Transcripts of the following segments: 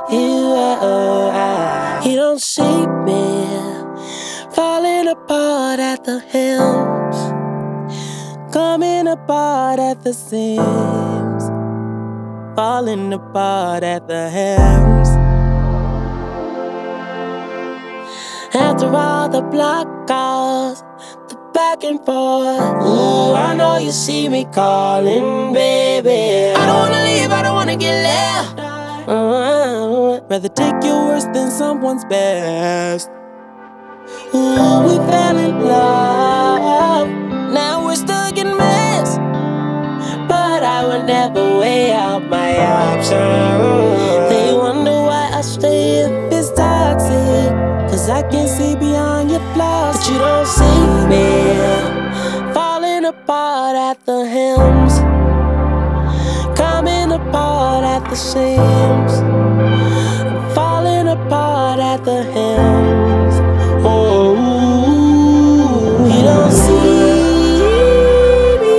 You don't see me falling apart at the helms, coming apart at the seams, falling apart at the helms. After all the block calls, the back and forth, ooh, I know you see me calling, baby. I don't wanna leave, I don't wanna get left. Rather take your worst than someone's best. Ooh, we fell in love, now we're stuck in mess. But I would never weigh out my options. They wonder why I stay if it's toxic, 'cause I can see beyond your flaws. But you don't see me falling apart at the helms, coming apart at the seams, falling apart at the helms. Oh, you don't see me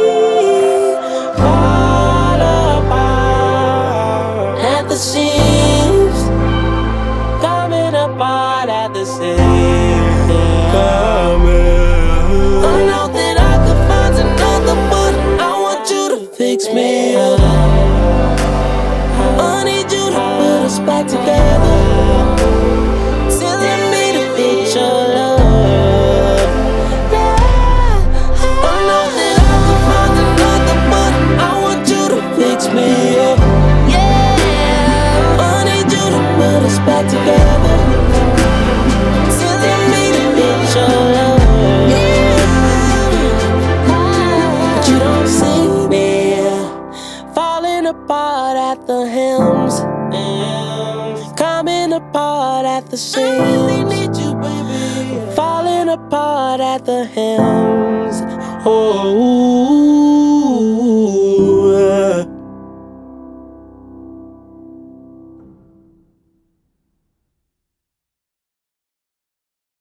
fall apart at the seams, coming apart at the seams. I know that I could find another, but I want you to fix me up. I need you to put us back together, telling me to fix your love. I know that I could find another, but I want you to fix me up. I need you to put us back together, telling me to fix your love. But you don't see me falling apart at the helms, coming apart at the seams, falling apart at the helms. Oh.